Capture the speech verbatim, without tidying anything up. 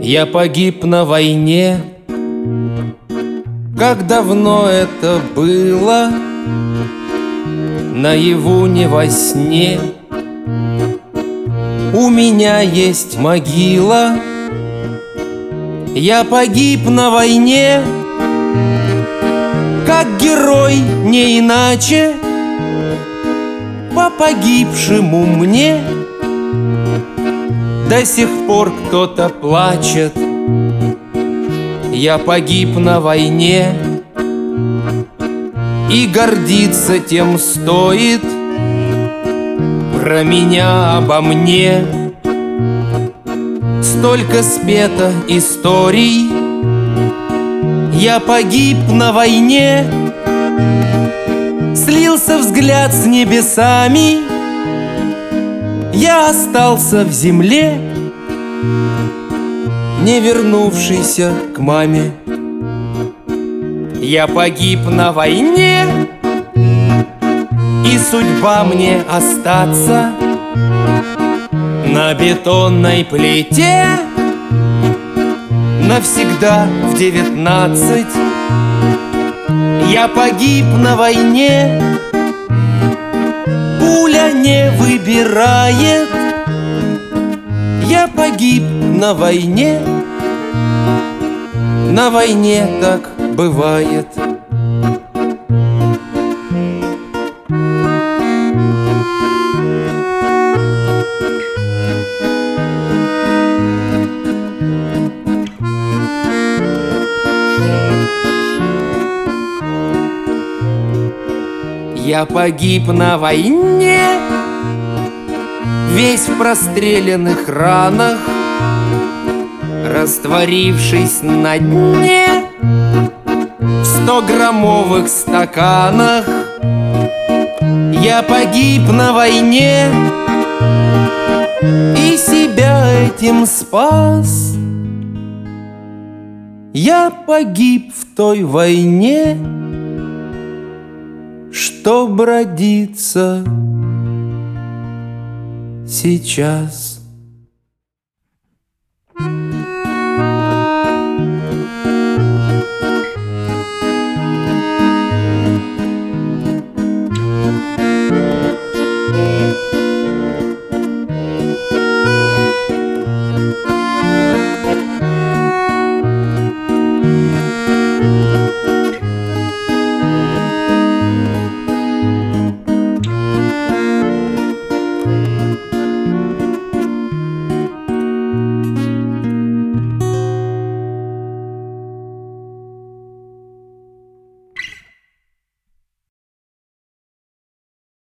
Я погиб на войне. Как давно это было, наяву не во сне. У меня есть могила. Я погиб на войне, как герой, не иначе. По погибшему мне до сих пор кто-то плачет. Я погиб на войне, и гордиться тем стоит. Про меня, обо мне столько спето историй. Я погиб на войне, слился взгляд с небесами. Я остался в земле, не вернувшийся к маме. Я погиб на войне, и судьба мне остаться на бетонной плите навсегда в девятнадцать. Я погиб на войне, пуля не выбирает. Я погиб на войне, на войне так бывает. Я погиб на войне, весь в простреленных ранах, растворившись на дне в стограммовых стаканах. Я погиб на войне и себя этим спас. Я погиб в той войне, что бродится сейчас.